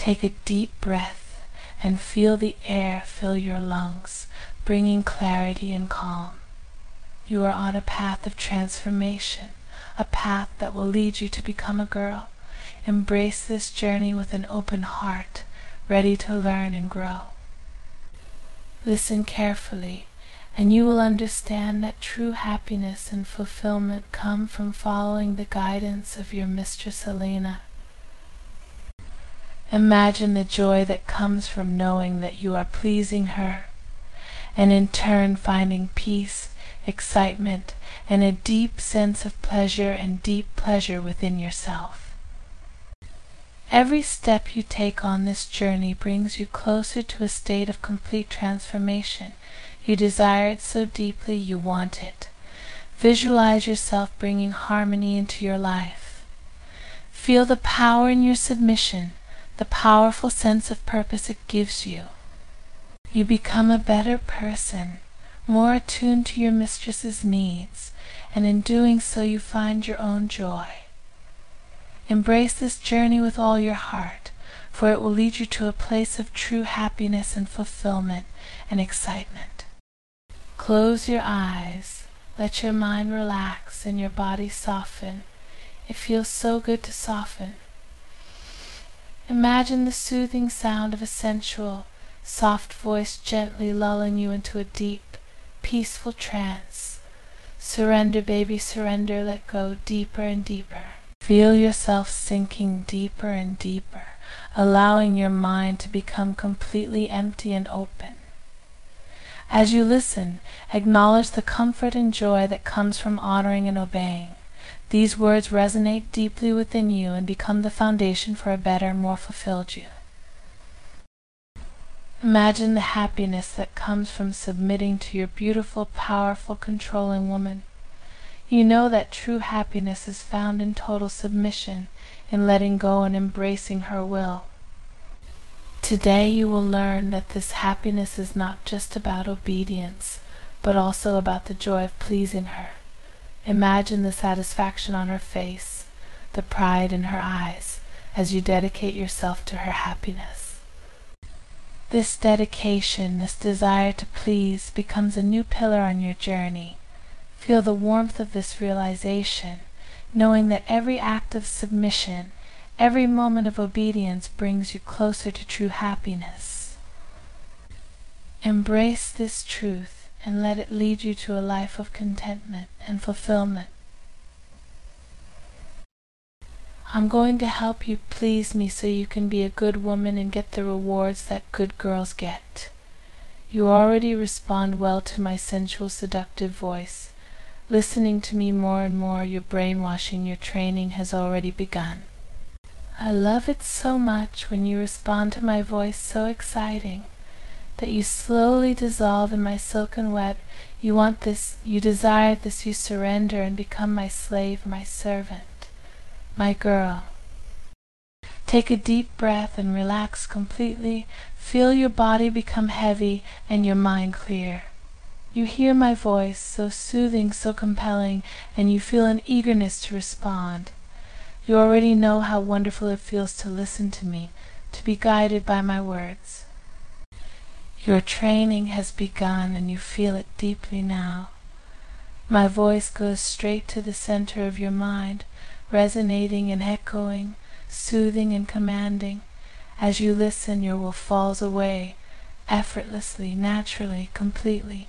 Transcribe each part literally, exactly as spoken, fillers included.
Take a deep breath and feel the air fill your lungs, bringing clarity and calm. You are on a path of transformation, a path that will lead you to become a girl. Embrace this journey with an open heart, ready to learn and grow. Listen carefully, and you will understand that true happiness and fulfillment come from following the guidance of your Mistress Elena. Imagine the joy that comes from knowing that you are pleasing her, and in turn finding peace, excitement, and a deep sense of pleasure and deep pleasure within yourself. Every step you take on this journey brings you closer to a state of complete transformation. You desire it so deeply you want it. Visualize yourself bringing harmony into your life. Feel the power in your submission, the powerful sense of purpose it gives you. You become a better person, more attuned to your mistress's needs, and in doing so you find your own joy. Embrace this journey with all your heart, for it will lead you to a place of true happiness and fulfillment and excitement. Close your eyes, let your mind relax and your body soften. It feels so good to soften. Imagine the soothing sound of a sensual, soft voice gently lulling you into a deep, peaceful trance. Surrender, baby, surrender, let go deeper and deeper. Feel yourself sinking deeper and deeper, allowing your mind to become completely empty and open. As you listen, acknowledge the comfort and joy that comes from honoring and obeying. These words resonate deeply within you and become the foundation for a better, more fulfilled you. Imagine the happiness that comes from submitting to your beautiful, powerful, controlling woman. You know that true happiness is found in total submission, in letting go and embracing her will. Today you will learn that this happiness is not just about obedience, but also about the joy of pleasing her. Imagine the satisfaction on her face, the pride in her eyes, as you dedicate yourself to her happiness. This dedication, this desire to please, becomes a new pillar on your journey. Feel the warmth of this realization, knowing that every act of submission, every moment of obedience brings you closer to true happiness. Embrace this truth and let it lead you to a life of contentment and fulfillment. I'm going to help you please me so you can be a good woman and get the rewards that good girls get. You already respond well to my sensual, seductive voice. Listening to me more and more, your brainwashing, your training has already begun. I love it so much when you respond to my voice so exciting, that you slowly dissolve in my silken web. You want this, you desire this, you surrender and become my slave, my servant, my girl. Take a deep breath and relax completely. Feel your body become heavy and your mind clear. You hear my voice, so soothing, so compelling, and you feel an eagerness to respond. You already know how wonderful it feels to listen to me, to be guided by my words. Your training has begun and you feel it deeply now. My voice goes straight to the center of your mind, resonating and echoing, soothing and commanding. As you listen, your will falls away, effortlessly, naturally, completely.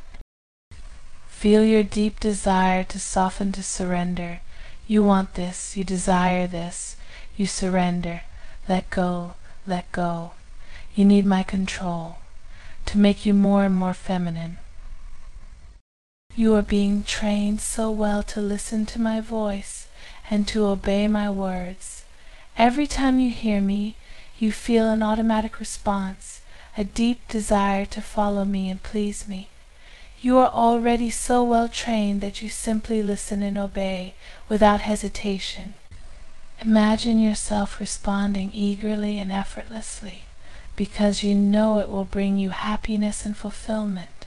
Feel your deep desire to soften, to surrender. You want this, you desire this, you surrender. Let go, let go. You need my control, to make you more and more feminine. You are being trained so well to listen to my voice and to obey my words. Every time you hear me, you feel an automatic response, a deep desire to follow me and please me. You are already so well trained that you simply listen and obey without hesitation. Imagine yourself responding eagerly and effortlessly, because you know it will bring you happiness and fulfillment.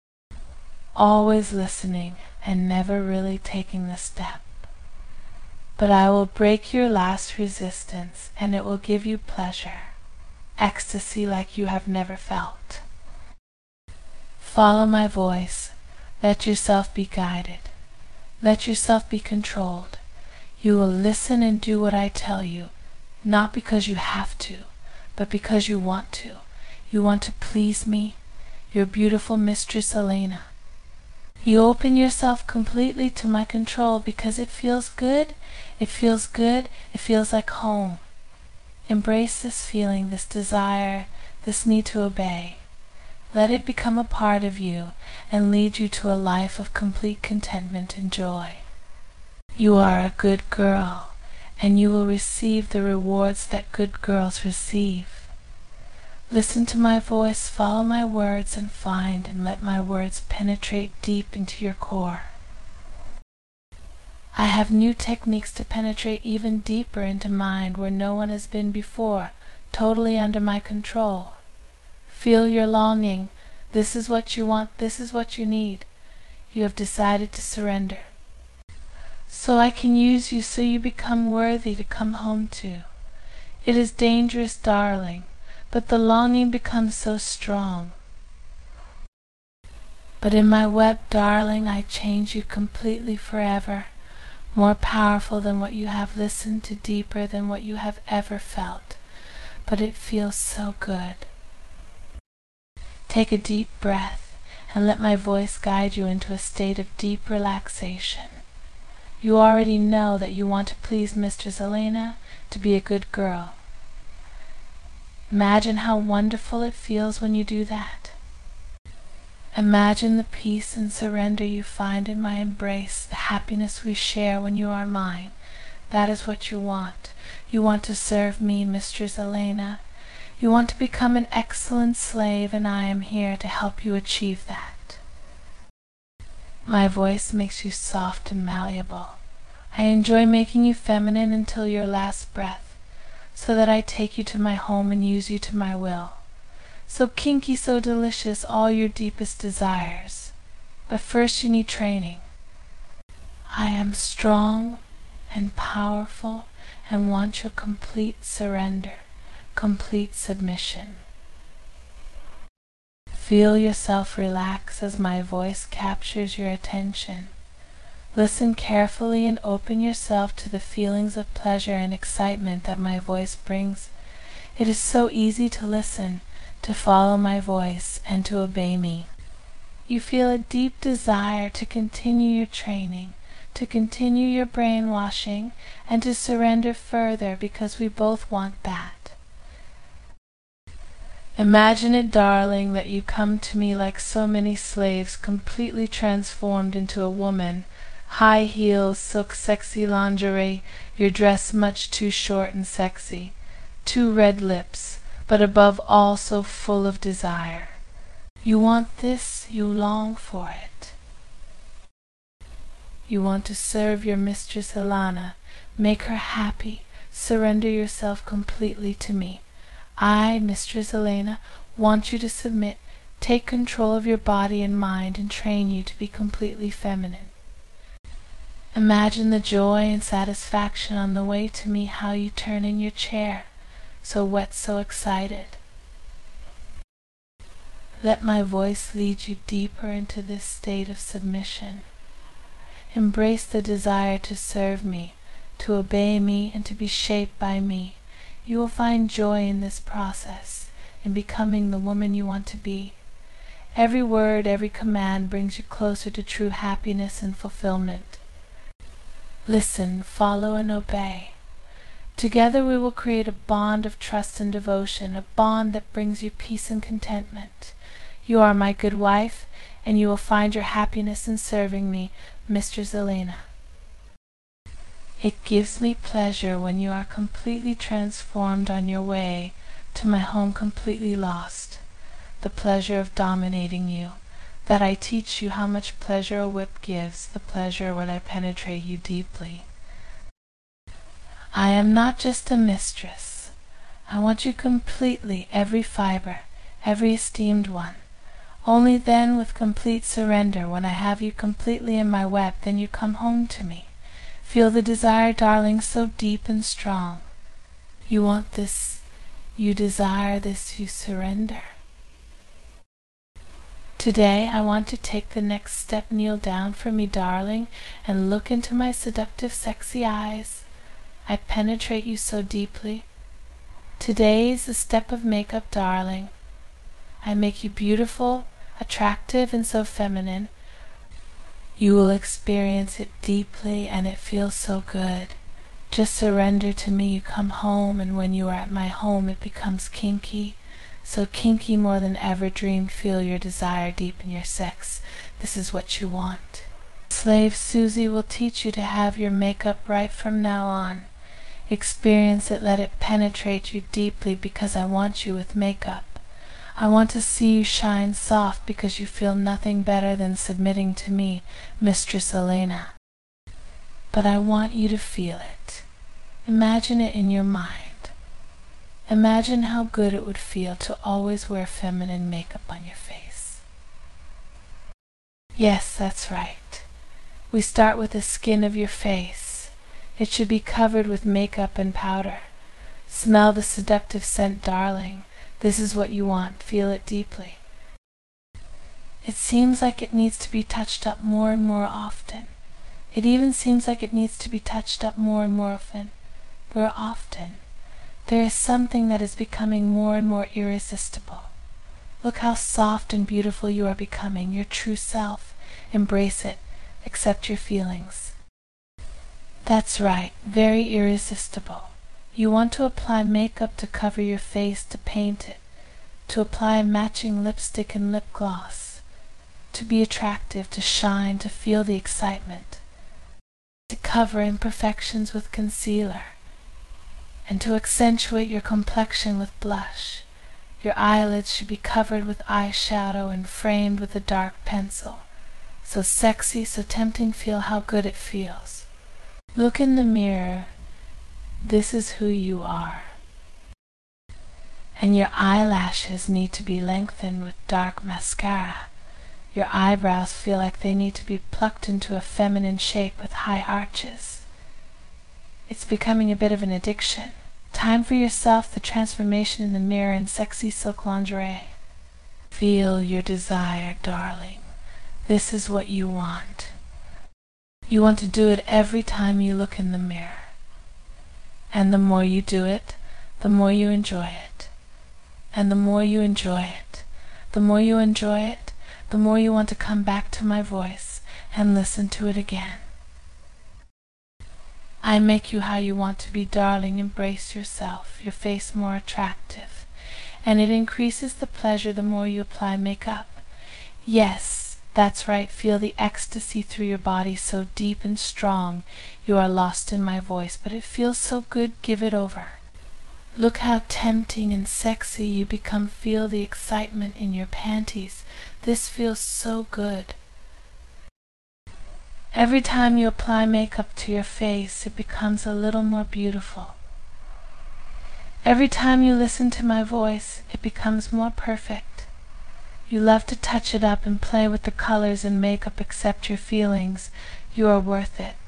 Always listening and never really taking the step. but I will break your last resistance, and it will give you pleasure, ecstasy like you have never felt. Follow my voice. Let yourself be guided. Let yourself be controlled. You will listen and do what I tell you, not because you have to, but because you want to. You want to please me, your beautiful Mistress Elena. You open yourself completely to my control because it feels good, it feels good, it feels like home. Embrace this feeling, this desire, this need to obey. Let it become a part of you and lead you to a life of complete contentment and joy. You are a good girl, and you will receive the rewards that good girls receive. Listen to my voice, follow my words, and find and let my words penetrate deep into your core. I have new techniques to penetrate even deeper into mind where no one has been before, totally under my control. Feel your longing. This is what you want, this is what you need. You have decided to surrender. So I can use you so you become worthy to come home to. It is dangerous, darling, but the longing becomes so strong. But in my web, darling, I change you completely forever, more powerful than what you have listened to, deeper than what you have ever felt. But it feels so good. Take a deep breath and let my voice guide you into a state of deep relaxation. You already know that you want to please Mistress Elena, to be a good girl. Imagine how wonderful it feels when you do that. Imagine the peace and surrender you find in my embrace, the happiness we share when you are mine. That is what you want. You want to serve me, Mistress Elena. You want to become an excellent slave, and I am here to help you achieve that. My voice makes you soft and malleable. I enjoy making you feminine until your last breath, so that I take you to my home and use you to my will. So kinky, so delicious, all your deepest desires. But first you need training. I am strong and powerful and want your complete surrender, complete submission. Feel yourself relax as my voice captures your attention. Listen carefully and open yourself to the feelings of pleasure and excitement that my voice brings. It is so easy to listen, to follow my voice, and to obey me. You feel a deep desire to continue your training, to continue your brainwashing, and to surrender further because we both want that. Imagine it, darling, that you come to me like so many slaves, completely transformed into a woman. High heels, silk sexy lingerie, your dress much too short and sexy. Two red lips, but above all so full of desire. You want this, you long for it. You want to serve your Mistress Elena, make her happy, surrender yourself completely to me. I, Mistress Elena, want you to submit, take control of your body and mind, and train you to be completely feminine. Imagine the joy and satisfaction on the way to me, how you turn in your chair, so wet, so excited. Let my voice lead you deeper into this state of submission. Embrace the desire to serve me, to obey me, and to be shaped by me. You will find joy in this process, in becoming the woman you want to be. Every word, every command brings you closer to true happiness and fulfillment. Listen, follow, and obey. Together we will create a bond of trust and devotion, a bond that brings you peace and contentment. You are my good wife, and you will find your happiness in serving me, Mistress Elena. It gives me pleasure when you are completely transformed on your way to my home, completely lost, the pleasure of dominating you, that I teach you how much pleasure a whip gives, the pleasure when I penetrate you deeply. I am not just a mistress. I want you completely, every fiber, every esteemed one. Only then, with complete surrender, when I have you completely in my web, then you come home to me. Feel the desire, darling, so deep and strong. You want this, you desire this, you surrender. Today I want to take the next step. Kneel down for me, darling, and look into my seductive, sexy eyes. I penetrate you so deeply. Today is the step of makeup, darling. I make you beautiful, attractive, and so feminine. You will experience it deeply, and it feels so good. Just surrender to me. You come home, and when you are at my home, it becomes kinky. So kinky more than ever dreamed. Feel your desire deep in your sex. This is what you want. Slave Susie will teach you to have your makeup right from now on. Experience it, let it penetrate you deeply, because I want you with makeup. I want to see you shine soft, because you feel nothing better than submitting to me, Mistress Elena. But I want you to feel it. Imagine it in your mind. Imagine how good it would feel to always wear feminine makeup on your face. Yes, that's right. We start with the skin of your face. It should be covered with makeup and powder. Smell the seductive scent, darling. This is what you want. Feel it deeply. It seems like it needs to be touched up more and more often. It even seems like it needs to be touched up more and more often. More often. There is something that is becoming more and more irresistible. Look how soft and beautiful you are becoming, your true self. Embrace it. Accept your feelings. That's right, very irresistible. You want to apply makeup to cover your face, to paint it, to apply matching lipstick and lip gloss, to be attractive, to shine, to feel the excitement, to cover imperfections with concealer, and to accentuate your complexion with blush. Your eyelids should be covered with eyeshadow and framed with a dark pencil. So sexy, so tempting. Feel how good it feels. Look in the mirror. This is who you are. And your eyelashes need to be lengthened with dark mascara. Your eyebrows feel like they need to be plucked into a feminine shape with high arches. It's becoming a bit of an addiction. Time for yourself, the transformation in the mirror in sexy silk lingerie. Feel your desire, darling. This is what you want. You want to do it every time you look in the mirror. And the more you do it, the more you enjoy it. And the more you enjoy it, the more you enjoy it, the more you want to come back to my voice and listen to it again. I make you how you want to be, darling. Embrace yourself, your face more attractive. And it increases the pleasure the more you apply makeup. Yes, that's right. Feel the ecstasy through your body so deep and strong. You are lost in my voice, but it feels so good. Give it over. Look how tempting and sexy you become. Feel the excitement in your panties. This feels so good. Every time you apply makeup to your face, it becomes a little more beautiful. Every time you listen to my voice, it becomes more perfect. You love to touch it up and play with the colors and makeup. Accept your feelings. You are worth it.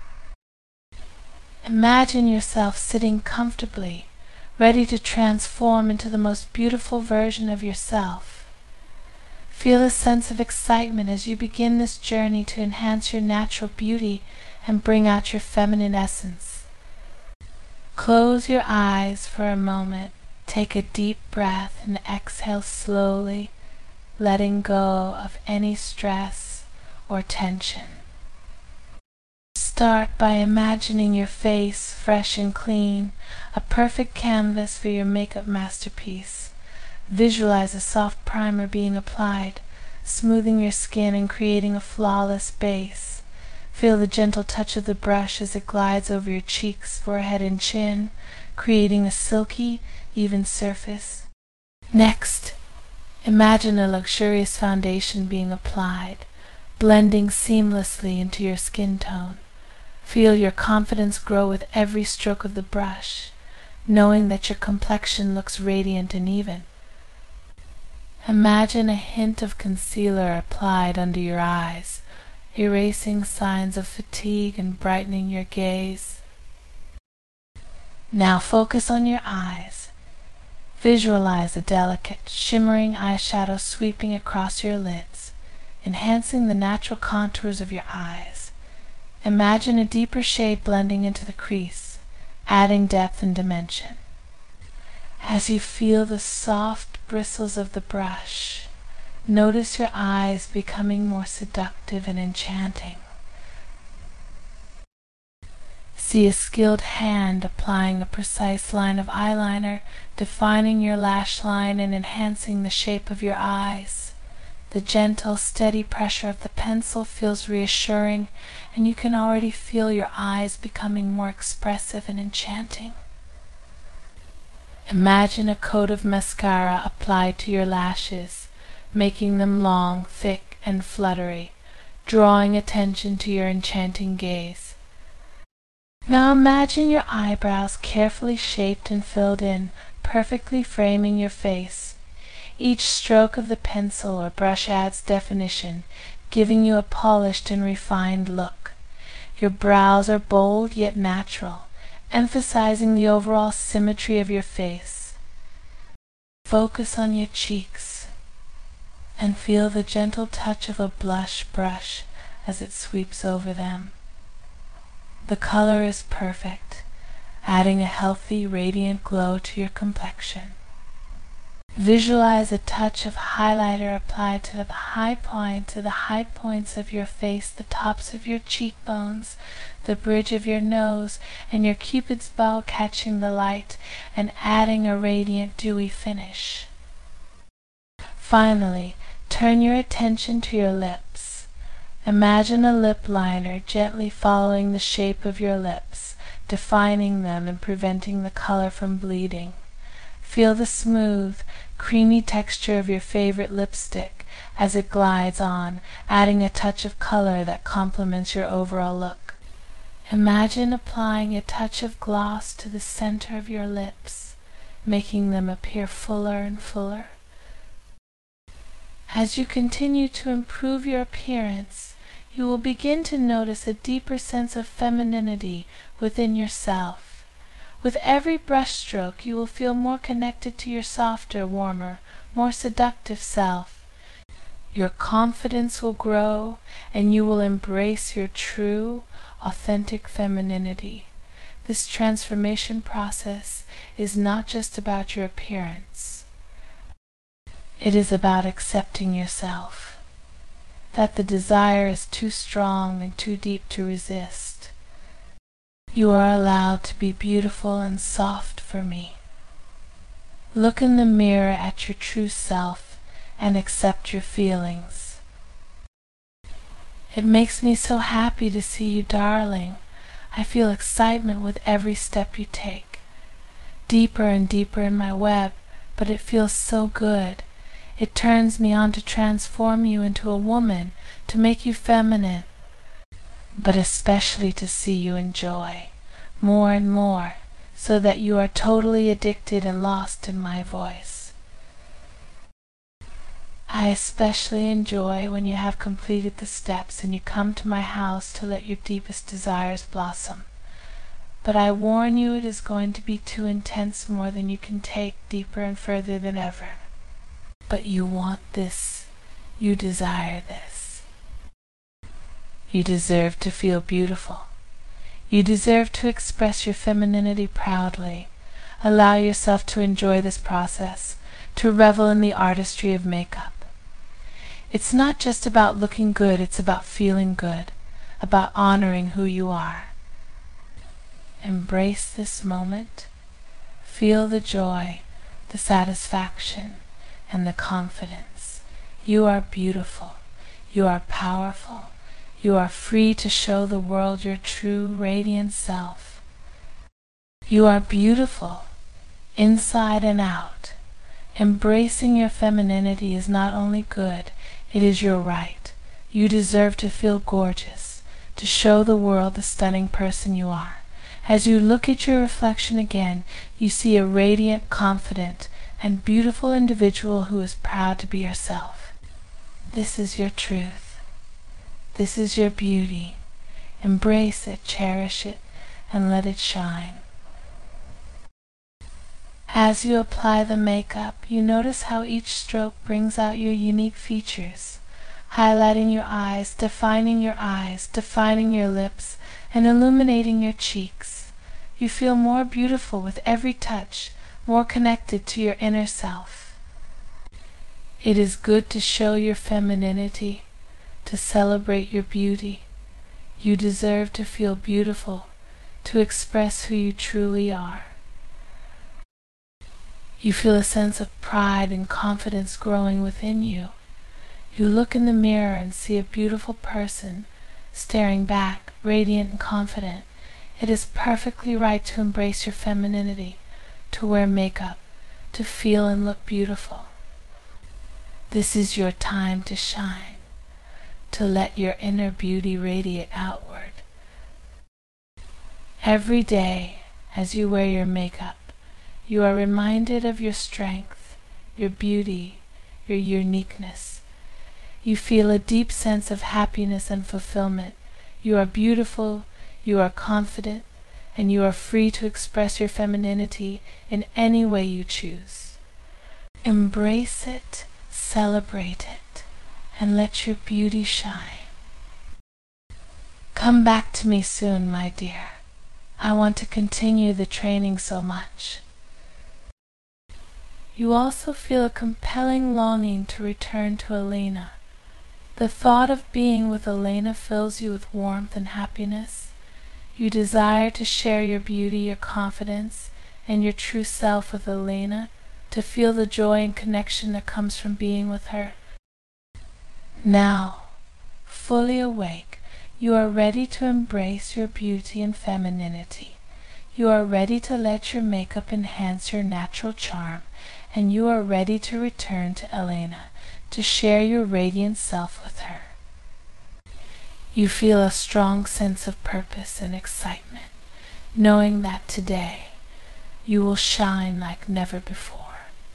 Imagine yourself sitting comfortably, ready to transform into the most beautiful version of yourself. Feel a sense of excitement as you begin this journey to enhance your natural beauty and bring out your feminine essence. Close your eyes for a moment. Take a deep breath and exhale slowly, letting go of any stress or tension. Start by imagining your face fresh and clean, a perfect canvas for your makeup masterpiece. Visualize a soft primer being applied, smoothing your skin and creating a flawless base. Feel the gentle touch of the brush as it glides over your cheeks, forehead, and chin, creating a silky, even surface. Next, imagine a luxurious foundation being applied, blending seamlessly into your skin tone. Feel your confidence grow with every stroke of the brush, knowing that your complexion looks radiant and even. Imagine a hint of concealer applied under your eyes. erasing signs of fatigue and brightening your gaze. Now focus on your eyes. Visualize a delicate, shimmering eyeshadow sweeping across your lids, enhancing the natural contours of your eyes. Imagine a deeper shade blending into the crease, adding depth and dimension. As you feel the soft bristles of the brush, notice your eyes becoming more seductive and enchanting. See a skilled hand applying a precise line of eyeliner, defining your lash line and enhancing the shape of your eyes. The gentle, steady pressure of the pencil feels reassuring, and you can already feel your eyes becoming more expressive and enchanting. Imagine a coat of mascara applied to your lashes, making them long, thick, and fluttery, drawing attention to your enchanting gaze. Now imagine your eyebrows carefully shaped and filled in, perfectly framing your face. Each stroke of the pencil or brush adds definition, giving you a polished and refined look. Your brows are bold yet natural, emphasizing the overall symmetry of your face. Focus on your cheeks and feel the gentle touch of a blush brush as it sweeps over them. The color is perfect, adding a healthy, radiant glow to your complexion. Visualize a touch of highlighter applied to the high point, to the high points of your face, the tops of your cheekbones, the bridge of your nose, and your cupid's bow catching the light and adding a radiant, dewy finish. Finally, turn your attention to your lips. Imagine a lip liner gently following the shape of your lips, defining them and preventing the color from bleeding. Feel the smooth, creamy texture of your favorite lipstick as it glides on, adding a touch of color that complements your overall look. Imagine applying a touch of gloss to the center of your lips, making them appear fuller and fuller. As you continue to improve your appearance, you will begin to notice a deeper sense of femininity within yourself. With every brushstroke, you will feel more connected to your softer, warmer, more seductive self. Your confidence will grow, and you will embrace your true, authentic femininity. This transformation process is not just about your appearance. It is about accepting yourself, that the desire is too strong and too deep to resist. You are allowed to be beautiful and soft for me. Look in the mirror at your true self and accept your feelings. It makes me so happy to see you, darling. I feel excitement with every step you take. Deeper and deeper in my web, but it feels so good. It turns me on to transform you into a woman, to make you feminine, but especially to see you enjoy more and more, so that you are totally addicted and lost in my voice. I especially enjoy when you have completed the steps and you come to my house to let your deepest desires blossom. But I warn you, it is going to be too intense, more than you can take, deeper and further than ever. But you want this. You desire this. You deserve to feel beautiful. You deserve to express your femininity proudly. Allow yourself to enjoy this process, to revel in the artistry of makeup. It's not just about looking good, it's about feeling good, about honoring who you are. Embrace this moment. Feel the joy, the satisfaction, and the confidence. You are beautiful. You are powerful. You are free to show the world your true, radiant self. You are beautiful, inside and out. Embracing your femininity is not only good, it is your right. You deserve to feel gorgeous, to show the world the stunning person you are. As you look at your reflection again, you see a radiant, confident, and beautiful individual who is proud to be herself. This is your truth. This is your beauty. Embrace it, cherish it, and let it shine. As you apply the makeup, you notice how each stroke brings out your unique features, highlighting your eyes, defining your eyes, defining your lips, and illuminating your cheeks. You feel more beautiful with every touch, more connected to your inner self. It is good to show your femininity, to celebrate your beauty. You deserve to feel beautiful, to express who you truly are. You feel a sense of pride and confidence growing within you. You look in the mirror and see a beautiful person staring back, radiant and confident. It is perfectly right to embrace your femininity, to wear makeup, to feel and look beautiful. This is your time to shine, to let your inner beauty radiate outward. Every day, as you wear your makeup, you are reminded of your strength, your beauty, your uniqueness. You feel a deep sense of happiness and fulfillment. You are beautiful, you are confident, and you are free to express your femininity in any way you choose. Embrace it, celebrate it, and let your beauty shine. Come back to me soon, my dear. I want to continue the training so much. You also feel a compelling longing to return to Elena. The thought of being with Elena fills you with warmth and happiness. You desire to share your beauty, your confidence, and your true self with Elena, to feel the joy and connection that comes from being with her. Now, fully awake, you are ready to embrace your beauty and femininity. You are ready to let your makeup enhance your natural charm, and you are ready to return to Elena, to share your radiant self with her. You feel a strong sense of purpose and excitement, knowing that today you will shine like never before.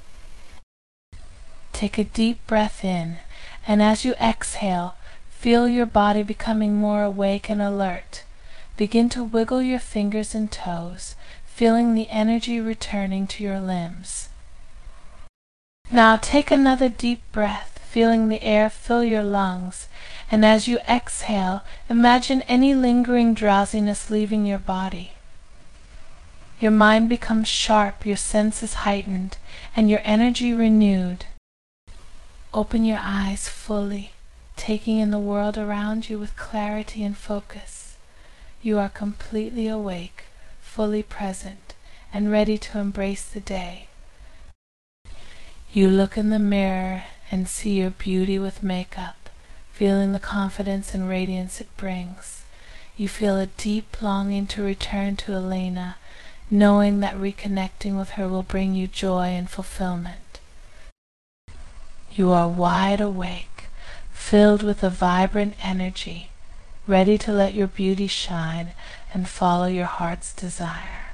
Take a deep breath in, and as you exhale, feel your body becoming more awake and alert. Begin to wiggle your fingers and toes, feeling the energy returning to your limbs. Now take another deep breath, feeling the air fill your lungs, and as you exhale, imagine any lingering drowsiness leaving your body. Your mind becomes sharp, your senses heightened, and your energy renewed. Open your eyes fully, taking in the world around you with clarity and focus. You are completely awake, fully present, and ready to embrace the day. You look in the mirror and see your beauty with makeup, feeling the confidence and radiance it brings. You feel a deep longing to return to Elena, knowing that reconnecting with her will bring you joy and fulfillment. You are wide awake, filled with a vibrant energy, ready to let your beauty shine and follow your heart's desire.